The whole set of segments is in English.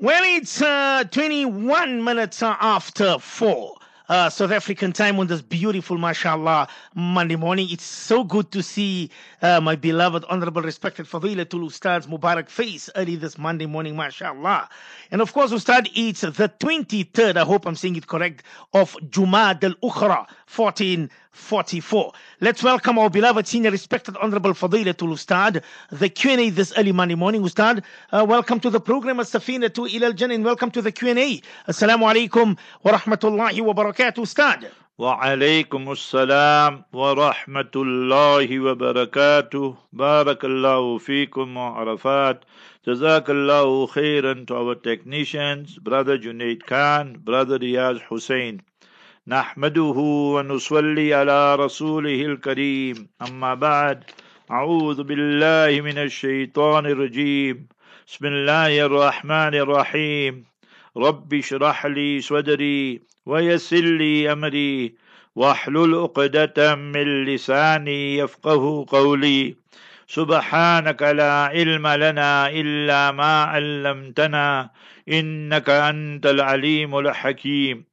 Well, it's 21 minutes after 4. South African time on this beautiful, mashallah, Monday morning. It's so good to see my beloved, honorable, respected Fadilatul Ustad's Mubarak face early this Monday morning, mashallah. And of course, Ustad, it's the 23rd, I hope I'm saying it correct, of Jumad al-Ukhra, 1444. Let's welcome our beloved, senior, respected, honorable Fadilatul Ustad, the Q&A this early Monday morning. Ustad, welcome to the program, As-Safina to Ilal Jannah, and welcome to the Q&A. Assalamu alaikum wa rahmatullahi wa barakatuh, Ustad. وعليكم السلام ورحمة الله وبركاته بارك الله فيكم وعرفات جزاك الله خيرا. To our technicians, Brother Junaid Khan, Brother Riyaz Hussein, نحمده ونصلي على رسوله الكريم أما بعد أعوذ بالله من الشيطان الرجيم بسم الله الرحمن الرحيم رب اشرح لي صدري ويسر لي أمري واحلل عقدة من لساني يفقه قولي سبحانك لا علم لنا إلا ما علمتنا إنك أنت العليم الحكيم.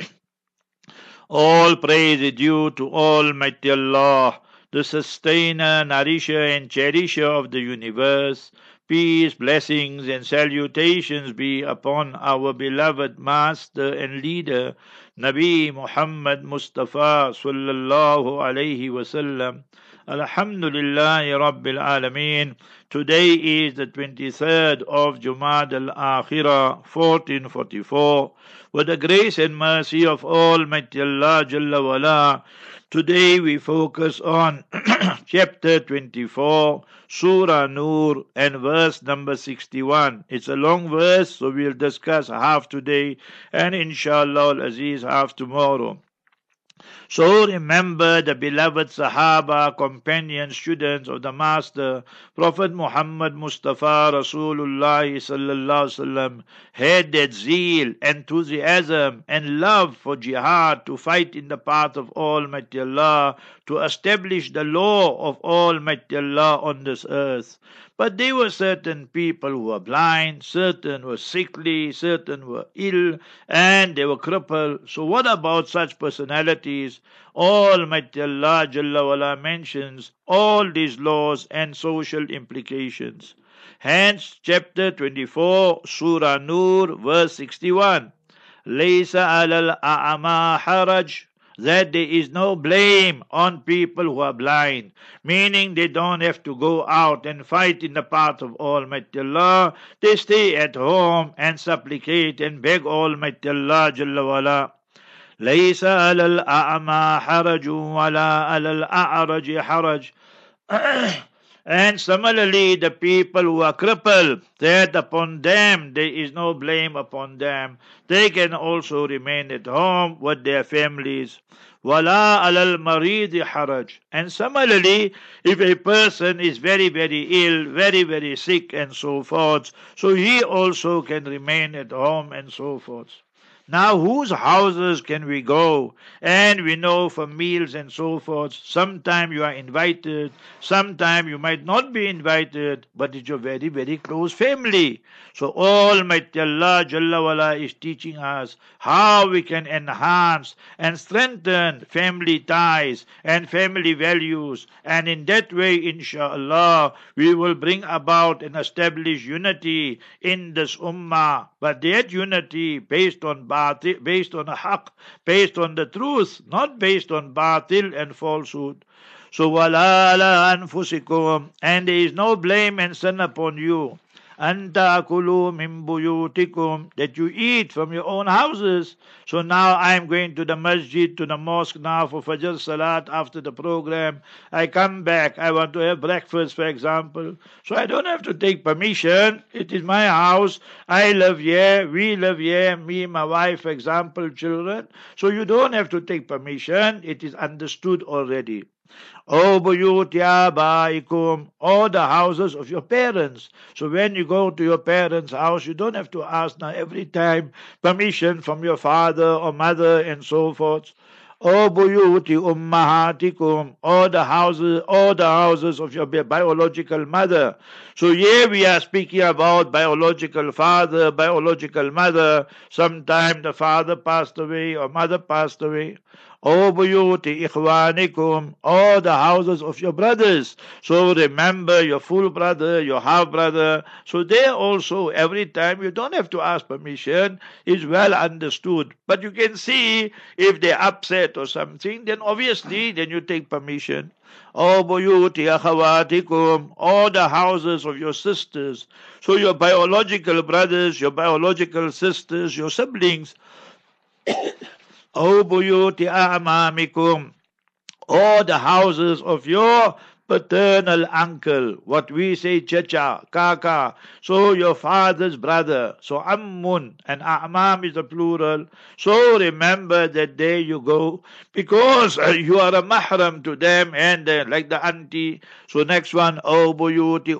All praise is due to Almighty Allah, the sustainer, nourisher and cherisher of the universe. Peace, blessings and salutations be upon our beloved master and leader, Nabi Muhammad Mustafa sallallahu alayhi wasallam. Alhamdulillahi Rabbil Alameen. Today is the 23rd of Jumad al-Akhirah, 1444. With the grace and mercy of Almighty Allah Jalla wala, today we focus on chapter 24, Surah Nur, and verse number 61. It's a long verse, so we'll discuss half today and inshallah al-Aziz half tomorrow. So remember the beloved Sahaba, companions, students of the Master, Prophet Muhammad Mustafa Rasulullah sallallahu alaihi wasallam had that zeal, enthusiasm and love for jihad, to fight in the path of Almighty Allah, to establish the law of Almighty Allah on this earth. But there were certain people who were blind, certain were sickly, certain were ill, and they were crippled. So what about such personalities? Almighty Allah Jalla wala mentions all these laws and social implications. Hence, chapter 24, Surah Nur, verse 61. Laysa alal a'ama haraj, that there is no blame on people who are blind, meaning they don't have to go out and fight in the path of Almighty Allah. They stay at home and supplicate and beg Almighty Allah Jalla wala. ليس على الأعمى حرج ولا على الأعرج حرج. And similarly, the people who are crippled, that upon them there is no blame upon them. They can also remain at home with their families. وَلَا عَلَى الْمَرِيضِ حَرَجٍ. And similarly, if a person is very, very ill, very, very sick and so forth, so he also can remain at home and so forth. Now, whose houses can we go? And we know for meals and so forth, sometime you are invited, sometime you might not be invited, but it's your very, very close family. So Almighty Allah Jalla wala is teaching us how we can enhance and strengthen family ties and family values. And in that way, inshallah, we will bring about and establish unity in this ummah. But that unity based on based on a haqq, based on the truth, not based on batil and falsehood. So wala ala anfusikum, and there is no blame and sin upon you. Anta akulu min buyutikum, that you eat from your own houses. So now I am going to the masjid, to the mosque now for Fajr Salat after the program. I come back, I want to have breakfast, for example. So I don't have to take permission. It is my house. I live here, we live here, me, my wife, for example, children. So you don't have to take permission. It is understood already. O buyut abaikum, or the houses of your parents. So when you go to your parents' house, you don't have to ask now every time permission from your father or mother and so forth. O buyuti ummahatikum, all the houses of your biological mother. So here we are speaking about biological father, biological mother. Sometime the father passed away or mother passed away. O buyuti ikhwanikum, all the houses of your brothers. So remember your full brother, your half brother. So there also, every time you don't have to ask permission, is well understood. But you can see if they're upset or something, then obviously then you take permission. O buyuti akhawatikum, all the houses of your sisters. So your biological brothers, your biological sisters, your siblings. O buyuti a'mamikum, all the houses of your paternal uncle, what we say chacha, kaka, so your father's brother, so ammun, and a'mam is the plural. So remember that there you go, because you are a mahram to them, and like the auntie. So next one, O buyuti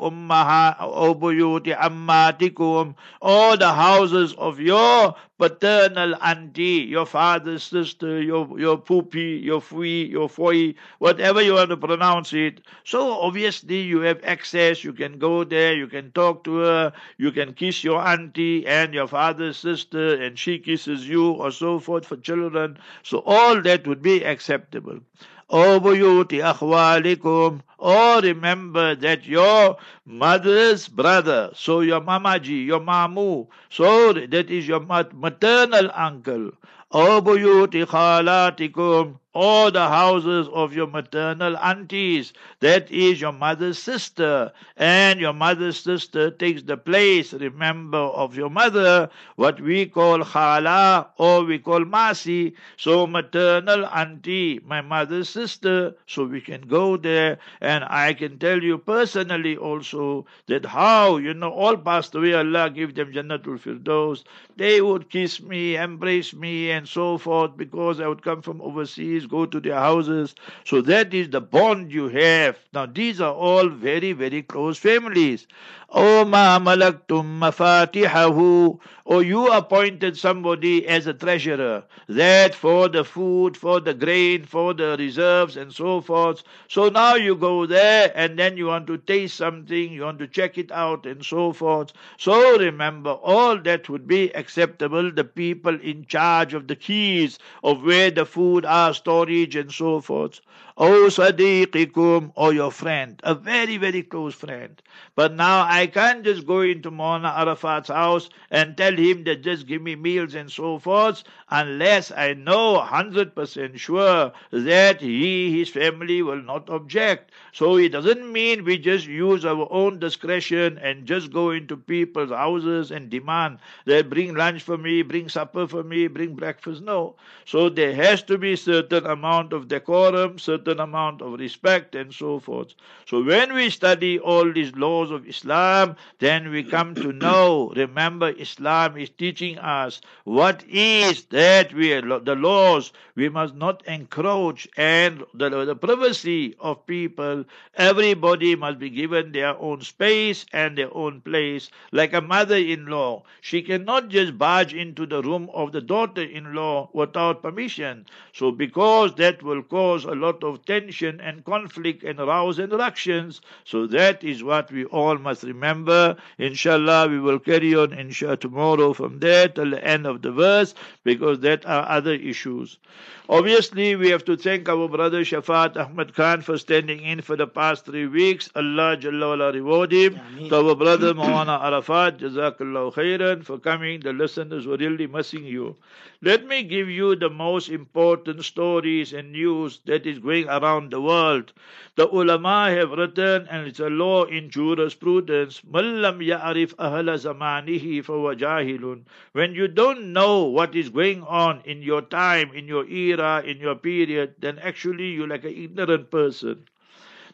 ammatikum, all the houses of your paternal auntie, your father's sister, your poopy, your fui, your foi, whatever you want to pronounce it. So obviously you have access, you can go there, you can talk to her, you can kiss your auntie and your father's sister, and she kisses you, or so forth for children. So all that would be acceptable. O buyuti akhwalikum, or remember that your mother's brother, so your mamaji, your mamu, so that is your maternal uncle. O buyuti khalatikum, all the houses of your maternal aunties, that is your mother's sister, and your mother's sister takes the place, remember, of your mother, what we call khala or we call masi. So maternal auntie, my mother's sister, so we can go there, and I can tell you personally also that how, all passed away, Allah give them Jannatul Firdaus, they would kiss me, embrace me, and so forth, because I would come from overseas, go to their houses. So that is the bond you have. Now these are all very, very close families. O ma malaktum mafatihahu, or you appointed somebody as a treasurer, that for the food, for the grain, for the reserves, and so forth. So now you go there, and then you want to taste something, you want to check it out, and so forth. So remember, all that would be acceptable. The people in charge of the keys of where the food are, storage, and so forth. O sadiqikum, or your friend, a very, very close friend. But now I can't just go into Maulana Arafat's house and tell him that just give me meals and so forth, unless I know 100% sure that his family will not object. So it doesn't mean we just use our own discretion and just go into people's houses and demand that bring lunch for me, bring supper for me, bring breakfast. No. So there has to be certain amount of decorum, certain amount of respect, and so forth. So when we study all these laws of Islam, then we come to know, remember, Islam is teaching us what is that the laws. We must not encroach, and the privacy of people. Everybody must be given their own space and their own place. Like a mother-in-law, she cannot just barge into the room of the daughter-in-law without permission. So because that will cause a lot of tension and conflict and rows and ructions, so that is what we all must remember. Inshallah, we will carry on tomorrow from there till the end of the verse, because that are other issues. Obviously, we have to thank our brother Shafat Ahmad Khan for standing in for the past 3 weeks. Allah Jalla wala reward him. Ameen. To our brother Maulana Arafat, Jazakallah khairan for coming. The listeners were really missing you. Let me give you the most important stories and news that is going around the world. The ulama have written, and it's a law in jurisprudence, مَنْ لَمْ يَعْرِفْ أَهْلَ زَمَانِهِ فَهُوَ جَاهِلٌ. When you don't know what is going on in your time, in your era, in your period, then actually you're like an ignorant person.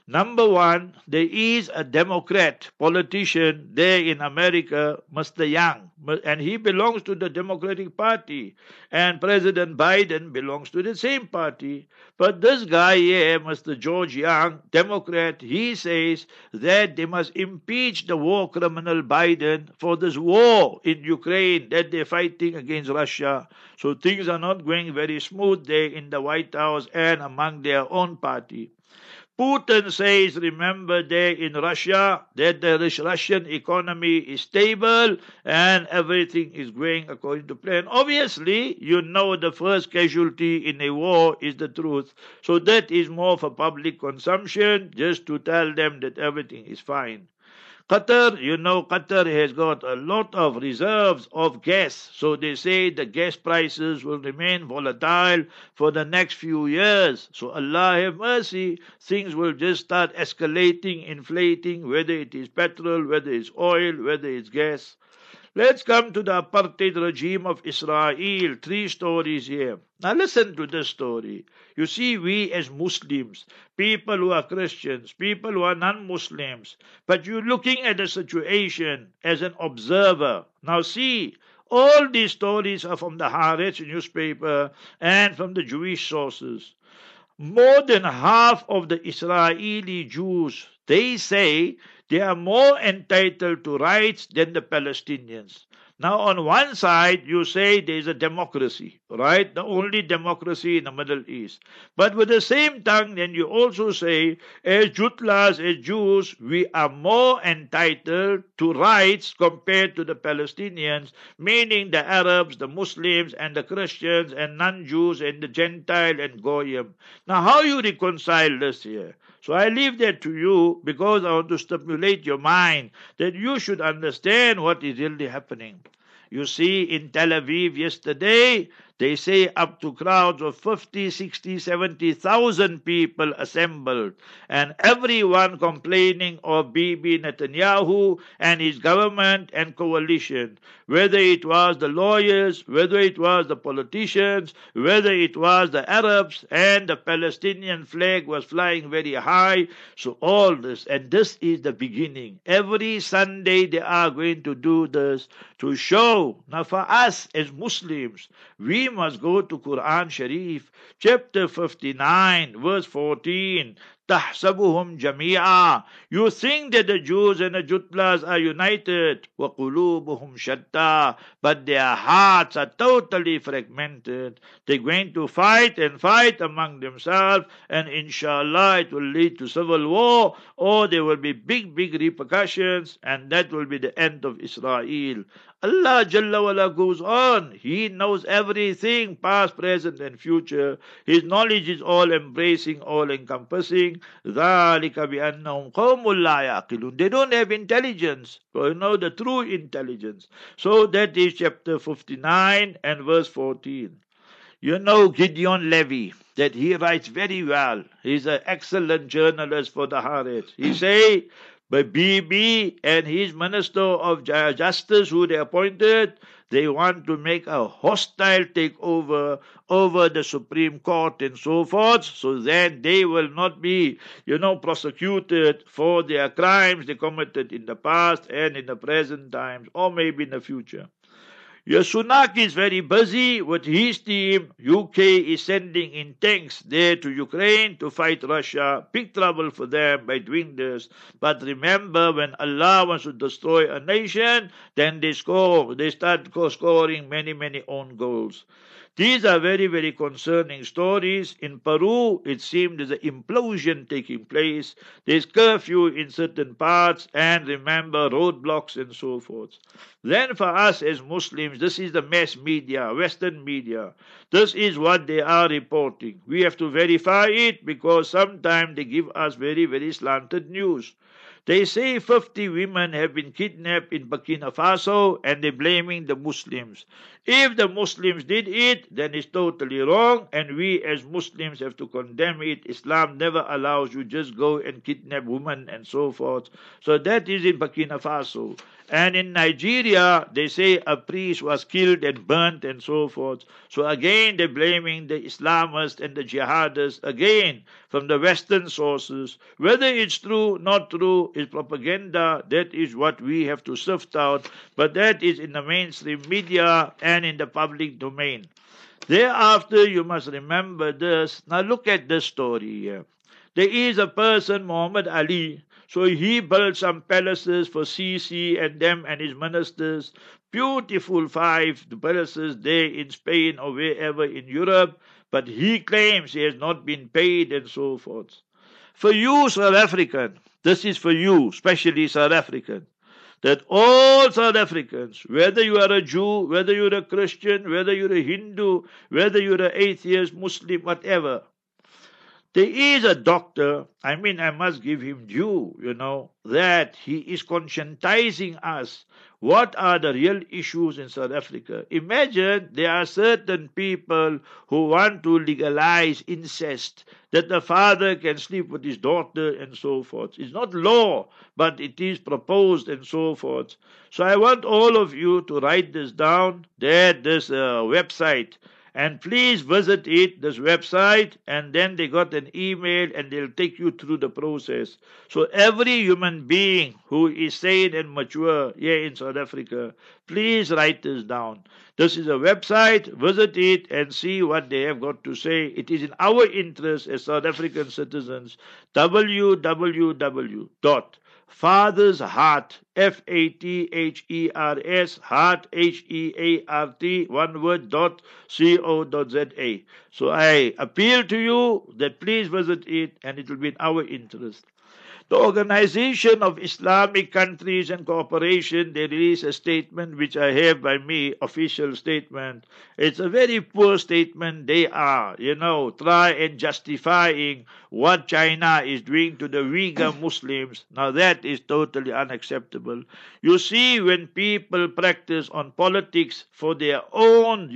Number one, there is a Democrat politician there in America, Mr. Young, and he belongs to the Democratic Party, and President Biden belongs to the same party. But this guy here, Mr. George Young, Democrat, he says that they must impeach the war criminal Biden for this war in Ukraine that they're fighting against Russia. So things are not going very smooth there in the White House and among their own party. Putin says, remember there in Russia, that the Russian economy is stable and everything is going according to plan. Obviously, you know the first casualty in a war is the truth. So that is more for public consumption, just to tell them that everything is fine. Qatar, you know, Qatar has got a lot of reserves of gas. So they say the gas prices will remain volatile for the next few years. So Allah have mercy. Things will just start escalating, inflating, whether it is petrol, whether it's oil, whether it's gas. Let's come to the apartheid regime of Israel. 3 stories here. Now listen to this story. You see, we as Muslims, people who are Christians, people who are non-Muslims, but you're looking at the situation as an observer. Now see, all these stories are from the Haaretz newspaper and from the Jewish sources. More than half of the Israeli Jews, they say they are more entitled to rights than the Palestinians. Now, on one side, you say there is a democracy, right? The only democracy in the Middle East. But with the same tongue, then you also say, as Jutlas, as Jews, we are more entitled to rights compared to the Palestinians, meaning the Arabs, the Muslims, and the Christians, and non-Jews, and the Gentile, and Goyim. Now, how you reconcile this here? So I leave that to you because I want to stimulate your mind that you should understand what is really happening. You see, in Tel Aviv yesterday, they say up to crowds of 50, 60, 70,000 people assembled, and everyone complaining of Bibi Netanyahu and his government and coalition, whether it was the lawyers, whether it was the politicians, whether it was the Arabs, and the Palestinian flag was flying very high. So all this, and this is the beginning. Every Sunday they are going to do this to show. Now for us as Muslims, we must go to Quran Sharif, chapter 59, verse 14. تحسبهم جميعا. You think that the Jews and the Jutlas are united. وقلوبهم شتى. But their hearts are totally fragmented. They're going to fight and fight among themselves, and inshallah it will lead to civil war, or there will be big repercussions, and that will be the end of Israel. Allah Jalla wala goes on. He knows everything, past, present, and future. His knowledge is all embracing, all encompassing. ذَلِكَ بِأَنَّهُمْ قَوْمٌ لَا يَعْقِلُونَ. They don't have intelligence. So you know the true intelligence. So that is chapter 59 and verse 14. You know Gideon Levy, that he writes very well. He's an excellent journalist for the Haaretz. He say, but Bibi and his minister of justice who they appointed, they want to make a hostile takeover over the Supreme Court and so forth, so then they will not be, prosecuted for their crimes they committed in the past and in the present times, or maybe in the future. Sunak is very busy with his team. UK is sending in tanks there to Ukraine to fight Russia. Big trouble for them by doing this. But remember, when Allah wants to destroy a nation, then they start scoring many own goals. These are very concerning stories. In Peru, it seems there's an implosion taking place. There's curfew in certain parts, and remember, roadblocks and so forth. Then for us as Muslims, this is the mass media, Western media. This is what they are reporting. We have to verify it because sometimes they give us very slanted news. They say 50 women have been kidnapped in Burkina Faso and they're blaming the Muslims. If the Muslims did it, then it's totally wrong, and we as Muslims have to condemn it. Islam never allows you just go and kidnap women and so forth. So that is in Burkina Faso. And in Nigeria, they say a priest was killed and burnt and so forth. So again, they're blaming the Islamists and the jihadists again from the Western sources. Whether it's true, not true, is propaganda. That is what we have to sift out. But that is in the mainstream media and in the public domain. Thereafter, you must remember this. Now look at this story here. There is a person, Muhammad Ali. So he built some palaces for Sisi and them and his ministers. Beautiful 5 palaces there in Spain or wherever in Europe. But he claims he has not been paid and so forth. For you, South African, this is for you, especially South African, that all South Africans, whether you are a Jew, whether you're a Christian, whether you're a Hindu, whether you're an atheist, Muslim, whatever, there is a doctor, I must give him due, that he is conscientizing us. What are the real issues in South Africa? Imagine there are certain people who want to legalize incest, that the father can sleep with his daughter and so forth. It's not law, but it is proposed and so forth. So I want all of you to write this down, that this website, and please visit this website, and then they got an email and they'll take you through the process. So every human being who is sane and mature here in South Africa, please write this down. This is a website, visit it and see what they have got to say. It is in our interest as South African citizens. www.Father's Heart, FATHERS, heart, HEART, one word, .co.za. So I appeal to you that please visit it, and it will be in our interest. The Organization of Islamic Countries and Cooperation, they released a statement which I have by me, official statement. It's a very poor statement. They are, try and justifying what China is doing to the Uyghur Muslims. Now that is totally unacceptable. You see, when people practice on politics for their own,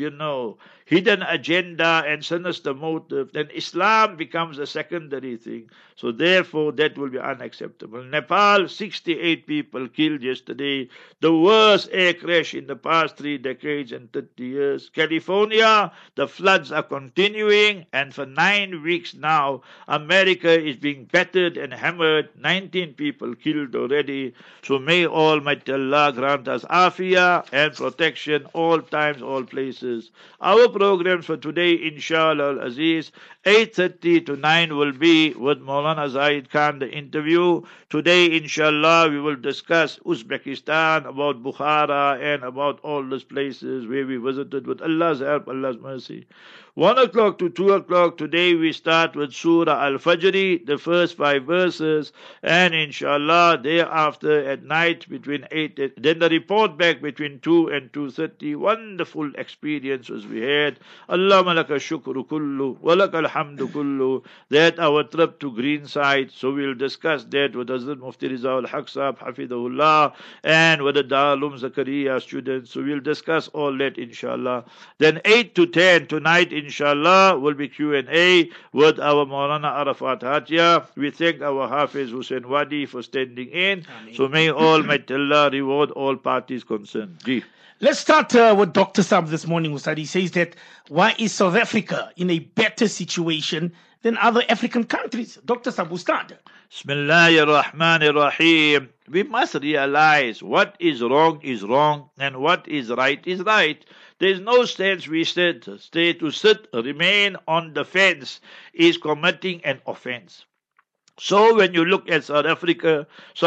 hidden agenda and sinister motive, then Islam becomes a secondary thing. So therefore, that will be unacceptable. Nepal, 68 people killed yesterday. The worst air crash in the past 3 decades and 30 years. California, the floods are continuing, and for 9 weeks now, America is being battered and hammered. 19 people killed already. So may Almighty Allah grant us afiyah and protection all times, all places. Our programs for today, inshallah al-Aziz, 8:30 to 9 will be with Maulana Zahid Khan, the interview. Today, inshallah, we will discuss Uzbekistan, about Bukhara, and about all those places where we visited with Allah's help, Allah's mercy. 1 o'clock to 2 o'clock today we start with Surah Al-Fajr, the first 5 verses, and inshallah thereafter at night between 8 and then the report back between 2 and 2:30. Wonderful experiences we had. Allahumma laka shukru kullu wa laka alhamdu kullu. That our trip to Greenside, so we'll discuss that with Hazrat Mufti Riza al-Haq Sahab Hafidahullah and with the Darul Zakaria students. So we'll discuss all that inshallah. Then 8 to 10 tonight inshallah will be Q&A with our Maulana Arafat Hatia. We thank our Hafiz Hussein Wadi for standing in. Ameen. So may Almighty Allah reward all parties concerned. Ji. Let's start with Dr. Saab this morning, Ustad. He says that why is South Africa in a better situation than other African countries? Dr. Saab, Ustad. Bismillahir Rahmanir Rahim. We must realize what is wrong and what is right is right. There is no sense we stay to sit, remain on the fence is committing an offense. So when you look at South Africa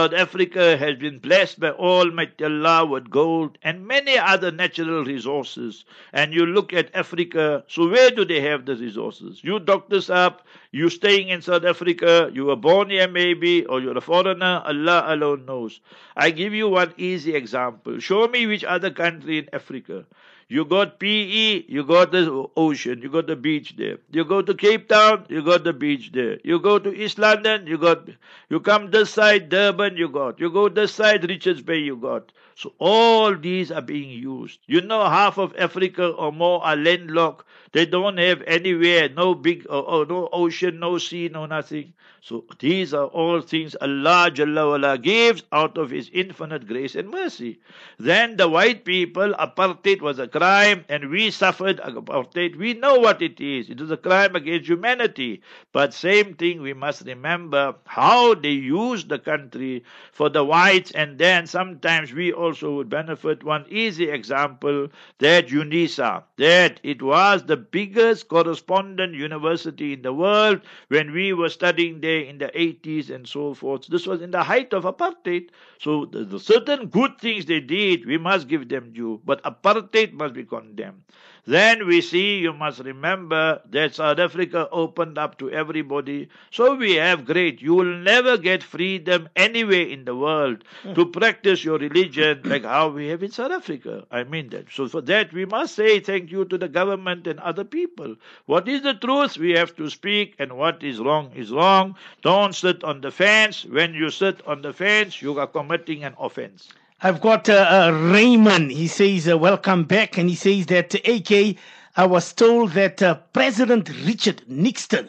has been blessed by Almighty Allah with gold and many other natural resources. And you look at Africa, so where do they have the resources? You doctors up, you staying in South Africa, you were born here maybe, or you're a foreigner, Allah alone knows. I give you one easy example. Show me which other country in Africa. You got PE, you got the ocean, you got the beach there. You go to Cape Town, you got the beach there. You go to East London, you come this side, Durban, you go this side, Richards Bay, you got. So all these are being used. Half of Africa or more are landlocked. They don't have anywhere, no big, no ocean, no sea, no nothing. So these are all things Allah Jalla wala gives out of His infinite grace and mercy. Then the white people, apartheid was a crime, and we suffered apartheid. We know what it is. It is a crime against humanity. But same thing, we must remember how they used the country for the whites, and then sometimes we also would benefit. One easy example, that UNISA, that it was the biggest correspondent university in the world when we were studying there in the 80s and so forth. This was in the height of apartheid. So the certain good things they did, we must give them due, but apartheid must be condemned. Then we see, you must remember that South Africa opened up to everybody. So we have great. You will never get freedom anywhere in the world to practice your religion like how we have in South Africa. I mean that. So for that we must say thank you to the government and other people. What is the truth? We have to speak, and what is wrong is wrong. Don't sit on the fence. When you sit on the fence, you are committing an offense. I've got Raymond. He says, welcome back. And he says that, AK, I was told that President Richard Nixon,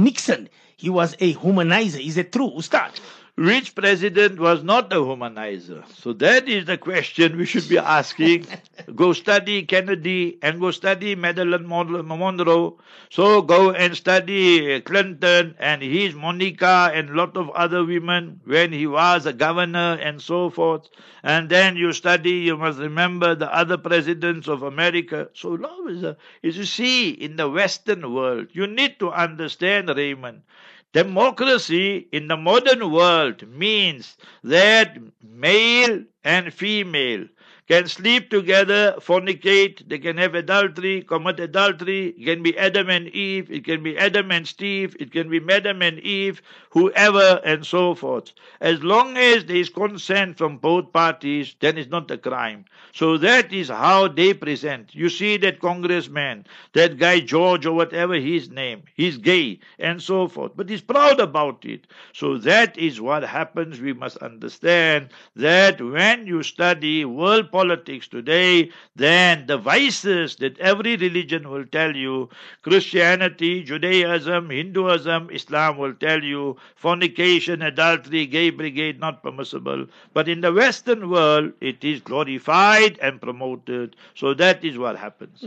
he was a humanizer. Is it true, Ustad? Which president was not a humanizer? So that is the question we should be asking. Go study Kennedy and go study Madeline Monroe. So go and study Clinton and his Monica and a lot of other women when he was a governor and so forth. And then you study, you must remember the other presidents of America. So now is you see in the Western world, you need to understand, Raymond, democracy in the modern world means that male and female can sleep together, fornicate, they can have adultery, commit adultery. It can be Adam and Eve, it can be Adam and Steve, it can be Madam and Eve, whoever and so forth. As long as there is consent from both parties, then it's not a crime. So that is how they present. You see that congressman, that guy George or whatever his name, he's gay and so forth, but he's proud about it. So that is what happens. We must understand that when you study world politics today, then the vices that every religion will tell you, Christianity, Judaism, Hinduism, Islam will tell you, fornication, adultery, gay brigade, not permissible. But in the Western world, it is glorified and promoted. So that is what happens.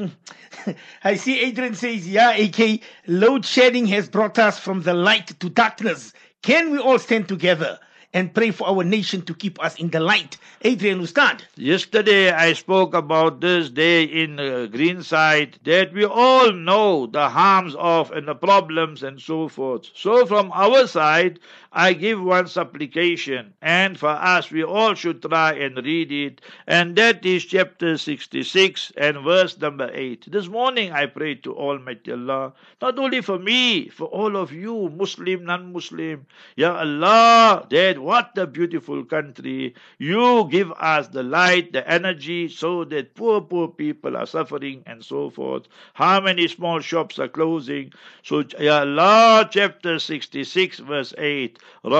I see Adrian says, yeah, AK, load shedding has brought us from the light to darkness. Can we all stand together and pray for our nation to keep us in the light? Adrian Ustad. Yesterday I spoke about this day in Greenside, that we all know the harms of and the problems and so forth. So from our side, I give one supplication, and for us we all should try and read it, and that is chapter 66 and verse number 8. This morning I prayed to Almighty Allah, not only for me, for all of you, Muslim, non-Muslim. Ya Allah, that what a beautiful country. You give us the light, the energy, so that poor people are suffering and so forth. How many small shops are closing? So, Ya Allah, chapter 66, verse 8.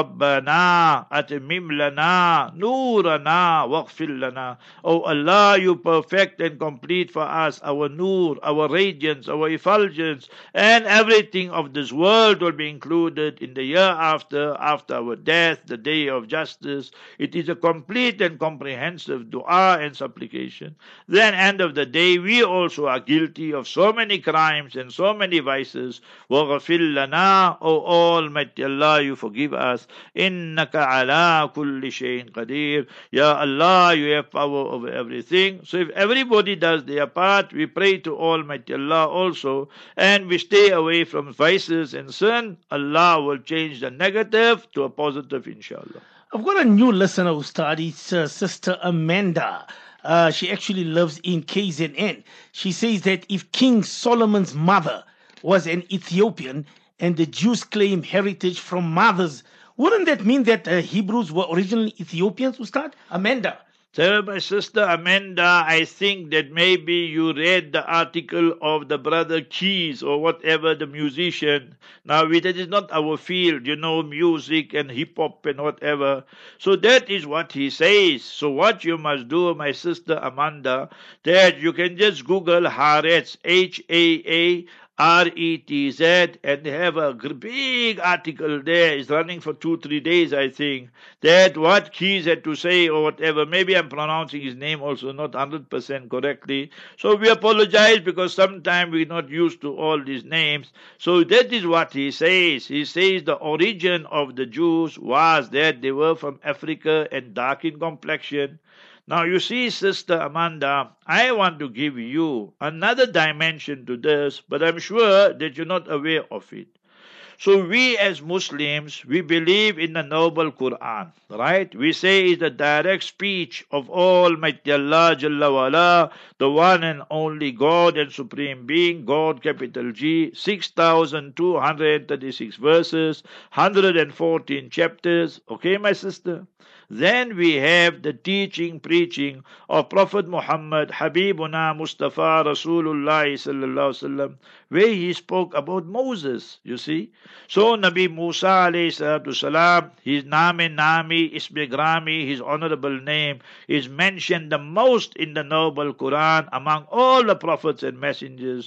Rabbana atmim lana nurana waghfir lana. Oh Allah, you perfect and complete for us our nur, our radiance, our effulgence, and everything of this world will be included in the year after our death, the day of justice. It is a complete and comprehensive dua and supplication. Then end of the day, we also are guilty of so many crimes and so many vices. Waghfir lana, O Almighty Allah, you forgive us. Innaka ala kulli shayin qadir. Ya Allah, you have power over everything. So if everybody does their part, we pray to Almighty Allah also, and we stay away from vices and sin, Allah will change the negative to a positive, inshallah. I've got a new listener who studies, Sister Amanda. She actually lives in KZN. She says that if King Solomon's mother was an Ethiopian and the Jews claim heritage from mothers, wouldn't that mean that Hebrews were originally Ethiopians, Ustad? Amanda. Tell my sister Amanda, I think that maybe you read the article of the brother Keys or whatever, the musician. Now, that is not our field, music and hip-hop and whatever. So that is what he says. So what you must do, my sister Amanda, that you can just Google Haaretz, RETZ, and they have a big article there. It's running for 2-3 days, I think. That what Keys had to say or whatever. Maybe I'm pronouncing his name also not 100% correctly. So we apologize because sometimes we're not used to all these names. So that is what he says. He says the origin of the Jews was that they were from Africa and dark in complexion. Now you see, Sister Amanda, I want to give you another dimension to this, but I'm sure that you're not aware of it. So we as Muslims, we believe in the noble Quran, right? We say it's the direct speech of Almighty Allah Jalla wa'ala, the one and only God and Supreme Being, God capital G, 6,236 verses, 114 chapters. Okay, my sister? Then we have the teaching, preaching of Prophet Muhammad, Habibuna Mustafa Rasulullah sallallahu alaihi wasallam, where he spoke about Moses, you see. So Nabi Musa alayhi salatu salam, his Nami, Ismigrami, his honorable name, is mentioned the most in the noble Quran among all the prophets and messengers.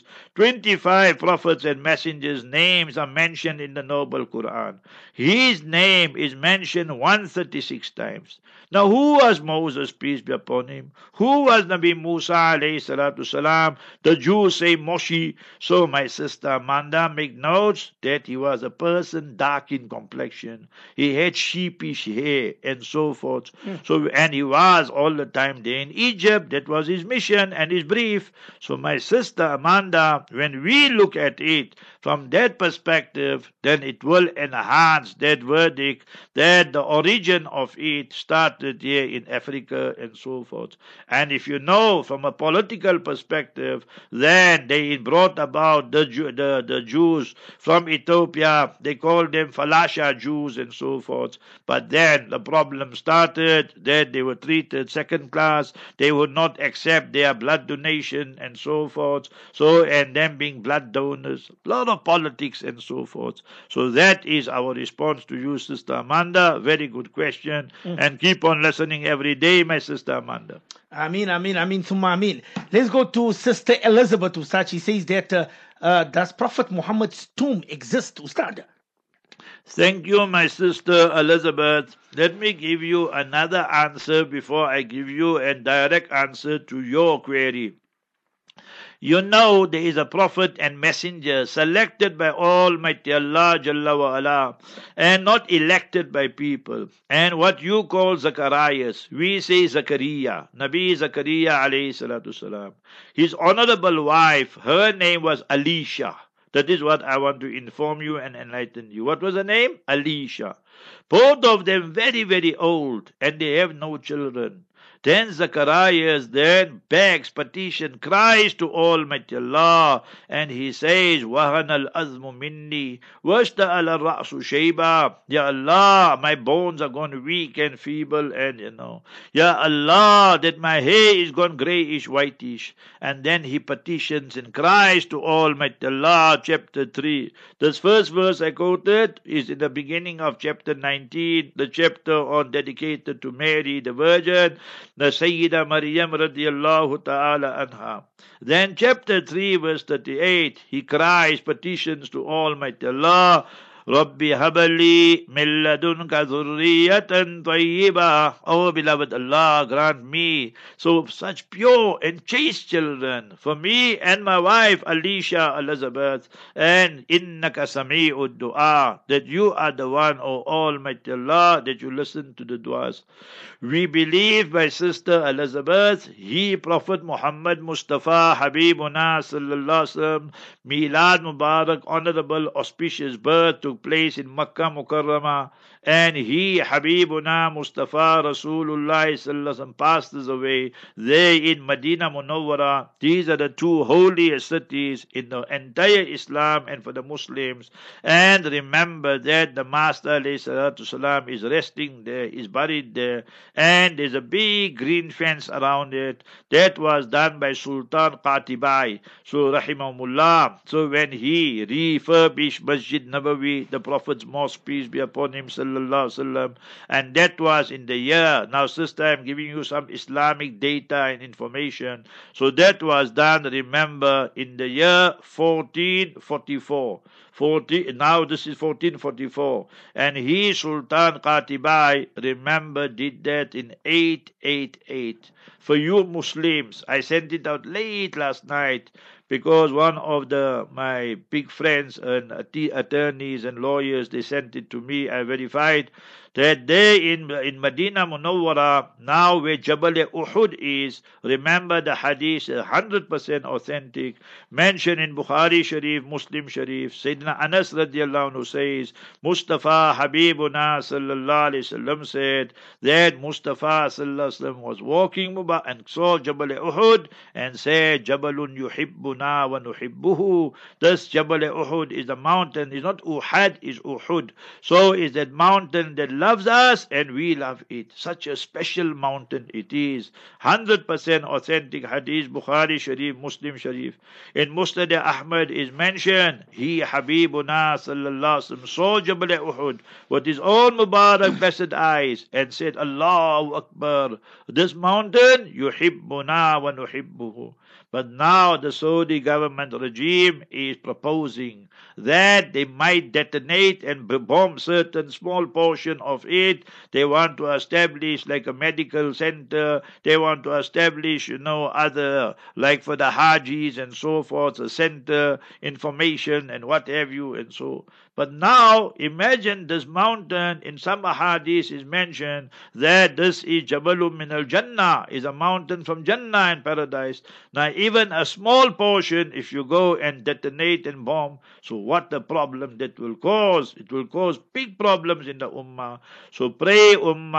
25 prophets and messengers' names are mentioned in the noble Quran. His name is mentioned 136 times. Now who was Moses, peace be upon him? Who was Nabi Musa alayhi salatu salam? The Jews say Moshe. So my sister Amanda, make notes that he was a person dark in complexion. He had sheepish hair and so forth. So and he was all the time there in Egypt. That was his mission and his brief. So my sister Amanda, when we look at it from that perspective, then it will enhance that verdict that the origin of it started here in Africa and so forth. And if you know from a political perspective, then they brought about the Jews from Ethiopia. They called them Falasha Jews and so forth. But then the problem started that they were treated second class. They would not accept their blood donation and so forth. So, and them being blood donors, a lot of politics and so forth. So that is our response to you, Sister Amanda. Very good question. And keep on listening every day, my Sister Amanda. Amin, Summa Amin. Let's go to Sister Elizabeth Ustad. She says that does Prophet Muhammad's tomb exist, Ustad? Thank you, my sister Elizabeth. Let me give you another answer before I give you a direct answer to your query. You know there is a prophet and messenger selected by Almighty Allah Jalla wa ala, and not elected by people. And what you call Zacharias, we say Zakaria, Nabi Zakaria alayhi salatu salam. His honorable wife, her name was Alicia. That is what I want to inform you and enlighten you. What was her name? Alicia. Both of them very, very old, and they have no children. Then Zacharias then begs, petition, cries to Almighty Allah, and he says, وَهَنَ الْأَذْمُ مِنِّي وَاشْتَأَلَ الرَّأْسُ شَيْبًا. Ya Allah, my bones are gone weak and feeble, and Ya Allah, that my hair is gone greyish, whitish. And then he petitions and cries to Almighty Allah, chapter 3. This first verse I quoted is in the beginning of chapter 19, the chapter on dedicated to Mary the Virgin, the Sayyida Maryam radiallahu ta'ala anha. Then chapter 3 verse 38, he cries, petitions to Almighty Allah, Rabbi habali min ladunka dhurriyatan tayyibah. Oh beloved Allah, grant me so such pure and chaste children for me and my wife Alicia Elizabeth, and innaka sami'ud du'a, that you are the one, O Almighty Allah, that you listen to the du'as. We believe by Sister Elizabeth, he Prophet Muhammad Mustafa Habibuna sallallahu alaihi wasallam, Milad Mubarak, honorable auspicious birth took place in Makkah Mukarramah, and he Habibuna Mustafa Rasulullah sallallahu alaihi wasallam passes away there in Medina Munawwara. These are the two holiest cities in the entire Islam and for the Muslims. And remember that the Master alayhi salatu salam is resting there, is buried there, and there's a big green fence around it. That was done by Sultan Qatibai, so rahimahullah. So when he refurbished Masjid Nabawi, the Prophet's mosque, peace be upon him, sallallahu alaihi wasallam, and that was in the year. Now, sister, I'm giving you some Islamic data and information. So that was done, remember, in the year 1444. Now this is 1444, and he, Sultan Qatibai, remember, did that in 888. For you Muslims, I sent it out late last night because one of my big friends and attorneys and lawyers, they sent it to me. I verified that they in Medina Munawwara, now where Jabal Uhud is, remember the hadith 100% authentic, mentioned in Bukhari Sharif, Muslim Sharif. Sayyidina Anas radiallahu anhu says, Mustafa Habibuna sallallahu alayhi wasallam said that Mustafa sallallahu alayhi wasallam was walking and saw Jabal Uhud and said, Jabalun yuhibbuna wa nuhibbuhu. This Jabal Uhud is a mountain, is not Uhad, is Uhud. So is that mountain that loves us and we love it. Such a special mountain it is. 100% authentic hadith, Bukhari Sharif, Muslim Sharif. In Musnad Ahmad is mentioned, he Habibuna sallallahu alaihi wasallam saw Jabal Uhud with his own Mubarak blessed eyes and said, Allahu Akbar, this mountain, yuhibbuna wa nuhibbuhu. But now the Saudi government regime is proposing that they might detonate and bomb certain small portion of it. They want to establish like a medical center. They want to establish, other, like for the Hajis and so forth, a center, information and what have you and so. But now, imagine this mountain, in some ahadith is mentioned that this is Jabalun min al-Jannah, is a mountain from Jannah in paradise. Now, even a small portion, if you go and detonate and bomb, so what the problem that will cause? It will cause big problems in the ummah. So pray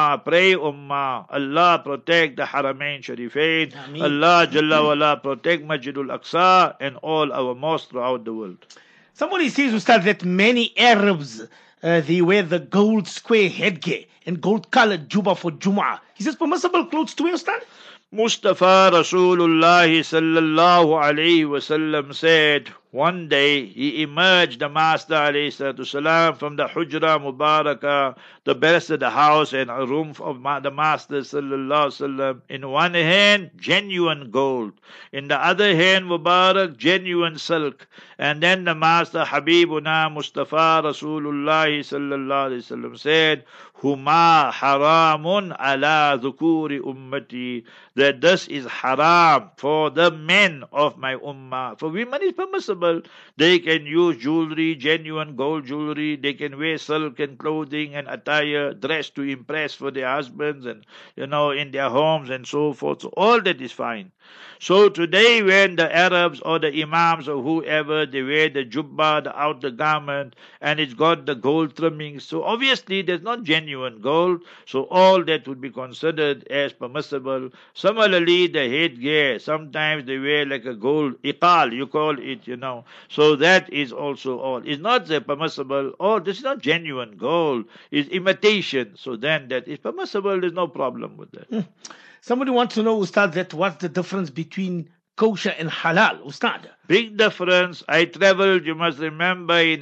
ummah. Allah protect the Haramain Sharifain. Ameen. Allah Jalla wala protect Masjidul Aqsa and all our mosques throughout the world. Somebody says, Ustad, that many Arabs, they wear the gold square headgear and gold-colored juba for Jum'ah. Is this permissible clothes to wear, Ustad? Mustafa Rasulullah sallallahu alayhi wasallam said, one day he emerged, the Master alayhi salatu salam, from the Hujra Mubarakah, the best of the house and a room of the Master sallallahu sallam. In one hand, genuine gold. In the other hand, Mubarak, genuine silk. And then the Master Habibuna Mustafa Rasulullah sallallahu alayhi wasallam said, Huma haramun ala dhukuri ummati, that this is haram for the men of my ummah. For women is permissible. They can use jewelry, genuine gold jewelry. They can wear silk and clothing and attire, dress to impress for their husbands and, in their homes and so forth. So all that is fine. So today when the Arabs or the Imams or whoever, they wear the jubba, the outer garment, and it's got the gold trimmings. So obviously there's not genuine gold. So all that would be considered as permissible. Similarly, the headgear, sometimes they wear like a gold iqal, you call it, So that is also all. It's not permissible. Oh, this is not genuine gold. It's imitation. So then that is permissible. There's no problem with that. Somebody wants to know, Ustad, that what's the difference between kosher and halal, Ustad? Big difference. I traveled, you must remember, in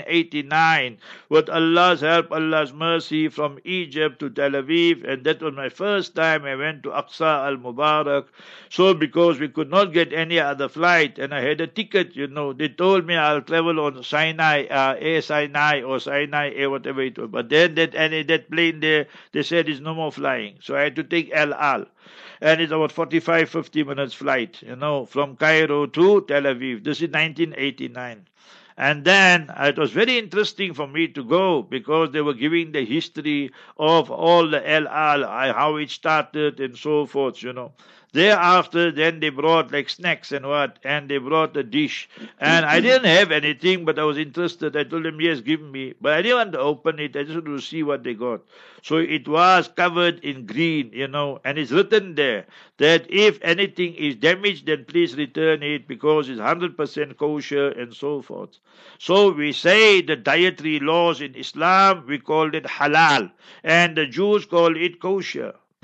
89 with Allah's help, Allah's mercy, from Egypt to Tel Aviv, and that was my first time I went to Aqsa al-Mubarak. So because we could not get any other flight and I had a ticket, they told me I'll travel on Sinai, Air Sinai or Sinai Air, whatever it was. But then that plane there, they said it's no more flying. So I had to take El Al. And it's about 45, 50 minutes flight, from Cairo to Tel Aviv. This is 1989. And then it was very interesting for me to go because they were giving the history of all the El Al, how it started and so forth, Thereafter, then they brought like snacks and they brought a dish. And I didn't have anything, but I was interested. I told them, yes, give me. But I didn't want to open it. I just wanted to see what they got. So it was covered in green, and it's written there that if anything is damaged, then please return it because it's 100% kosher and so forth. So we say the dietary laws in Islam, we call it halal. And the Jews call it kosher.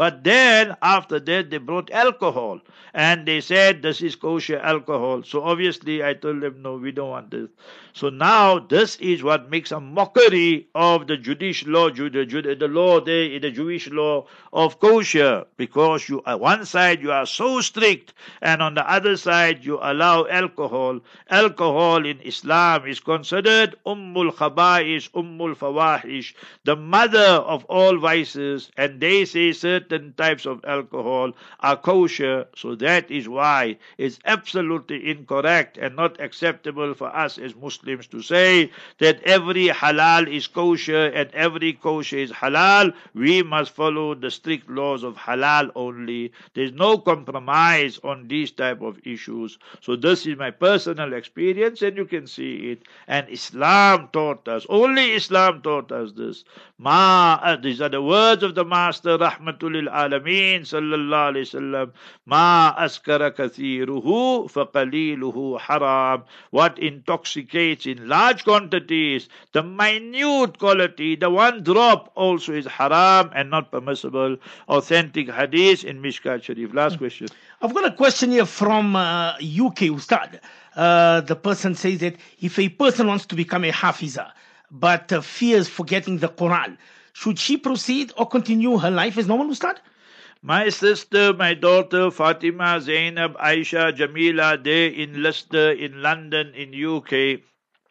But then, after that, they brought alcohol. And they said, this is kosher alcohol. So obviously, I told them, no, we don't want this. So now, this is what makes a mockery of the judicial law, the law there in the Jewish law of kosher. Because you, on one side, you are so strict, and on the other side, you allow alcohol. Alcohol in Islam is considered Ummul Khaba'is, Ummul Fawahish, the mother of all vices, and they say certain types of alcohol are kosher. So that is why it's absolutely incorrect and not acceptable for us as Muslims to say that every halal is kosher and every kosher is halal. We must follow the strict laws of halal only. There's no compromise on these type of issues. So this is my personal experience, and you can see it. And Islam taught us, only Islam taught us this. These are the words of the Master Rahmatul Alameen Sallallahu Alaihi Wasallam. Ma askara kathiruhu faqaliluhu haram. What intoxicates in large quantities, the minute quality, the one drop also is haram and not permissible. Authentic hadith in Mishkat Sharif. Last question. I've got a question here from UK, Ustad. The person says that if a person wants to become a hafiza, but fears forgetting the Quran, should she proceed or continue her life as normal, Ustad? My sister, my daughter, Fatima, Zainab, Aisha, Jamila, there in Leicester, in London, in UK,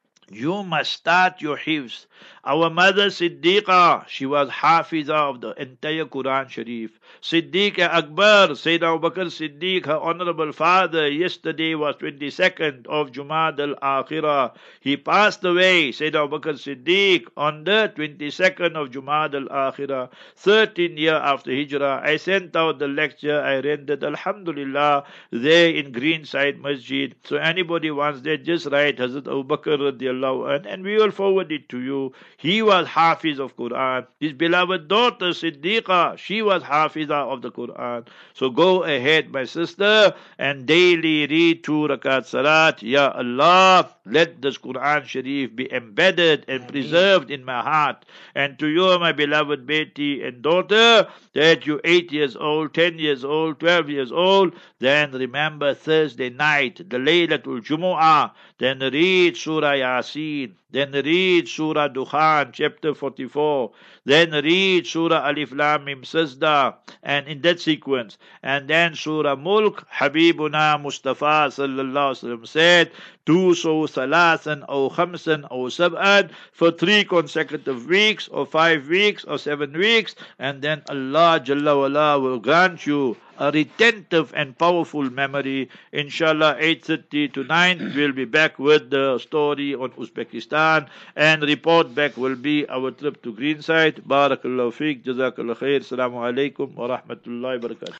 you must start your hifz. Our mother Siddiqa, she was hafiza of the entire Quran Sharif. Siddiq Akbar, Sayyidina Abu Bakr Siddiq, her honorable father, yesterday was 22nd of Jumad al-Akhirah. He passed away, Sayyidina Abu Bakr Siddiq, on the 22nd of Jumad al-Akhirah, 13 years after Hijrah. I sent out the lecture, I rendered, Alhamdulillah, there in Greenside Masjid. So anybody wants that, just write Hazrat Abu Bakr radiallahu anh, and we will forward it to you. He was Hafiz of Quran. His beloved daughter Siddiqa, she was Hafiza of the Quran. So go ahead, my sister, and daily read 2 rakat salat. Ya Allah, let this Quran Sharif be embedded and preserved in my heart. And to you, my beloved Beti and daughter, that you 8 years old, 10 years old, 12 years old, then remember Thursday night, the Laylatul Jumu'ah, then read Surah Yasin, then read Surah Dukhan, chapter 44, then read Surah Alif Lam Mim Sajda, and in that sequence, and then Surah Mulk. Habibuna Mustafa sallallahu alaihi wasallam said, do so thalathan or khamsan or sab'an for 3 consecutive weeks or 5 weeks or 7 weeks, and then Allah Jalla wala will grant you a retentive and powerful memory. Inshallah, 8:30 to 9, we'll be back with the story on Uzbekistan, and report back will be our trip to Greenside. Barakallahu feek, Jazakallah khair, Assalamu alaikum wa rahmatullahi wa barakatuh.